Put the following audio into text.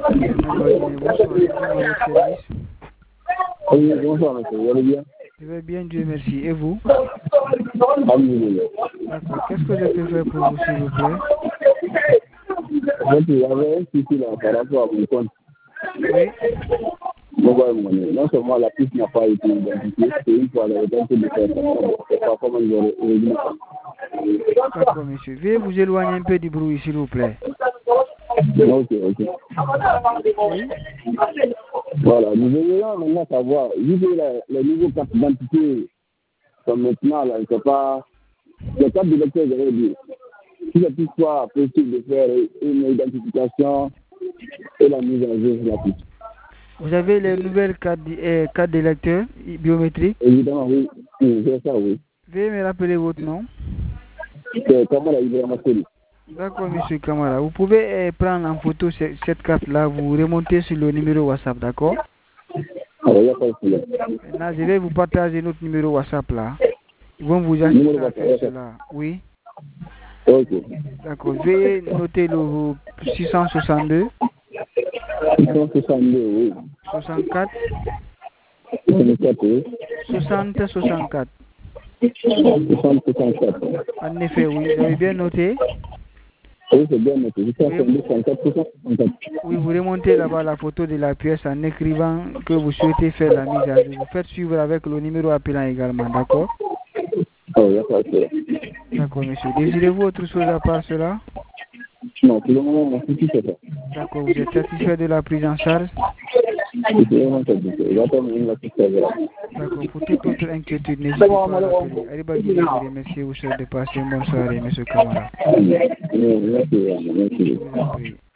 Bonsoir, dites-moi votre service. Oui, bonsoir, monsieur. Vous allez bien? Je vais bien, Dieu merci. Et vous? Alhamdulillah. D'accord. Qu'est-ce que je peux faire pour vous, s'il vous plaît? En fait, il y avait un souci là par rapport à mon compte. Oui. Mobile money. Non seulement la piste n'a pas été identifiée, c'est une fois la réponse de faire ça. C'est pas comment j'aurais réglé ça. D'accord, monsieur. Veuillez vous éloigner un peu du bruit, s'il vous plaît. Ok. Oui. Voilà, nous devons maintenant savoir, vu que les nouveaux cartes d'identité sont maintenant là, c'est pas, les cartes d'électeur, j'aurais dit, si c'est toutefois possible de faire une identification et la mise en jeu de la piste. Vous avez les nouvelles cartes d'électeur biométriques? Évidemment, oui, c'est ça, oui. Veuillez me rappeler votre nom. C'est comment la Ibrahima Soli. D'accord, monsieur Kamara. Vous pouvez prendre en photo cette carte-là, vous remontez sur le numéro WhatsApp, d'accord? Alors, il n'y a pas de problème. Maintenant, je vais vous partager notre numéro WhatsApp là. Ils vont vous assister à faire cela. Oui. Ok. D'accord. Veuillez noter le 662. 662, oui. 64. 64, oui. 60 64. 64. En effet, oui. Vous avez bien noté? Oui, c'est bien noté. 662, 64, 64. Oui, vous remontez là-bas la photo de la pièce en écrivant que vous souhaitez faire la mise à jour. Vous faites suivre avec le numéro appelant également, d'accord? Oh, il n'y a pas de problème. D'accord, monsieur. Désirez-vous autre chose à part cela? Non, pour le moment, on suffit, c'est ça. D'accord, vous êtes satisfait de la prise en charge? C'est vraiment satisfait. J'attends une la piste. D'accord, pour toute autre inquiétude, n'hésitez pas à l'appeler. Arriba Guinée, vous remercie, vous souhaite de passer une bonne soirée, monsieur Kamara. Merci. Je vous en prie.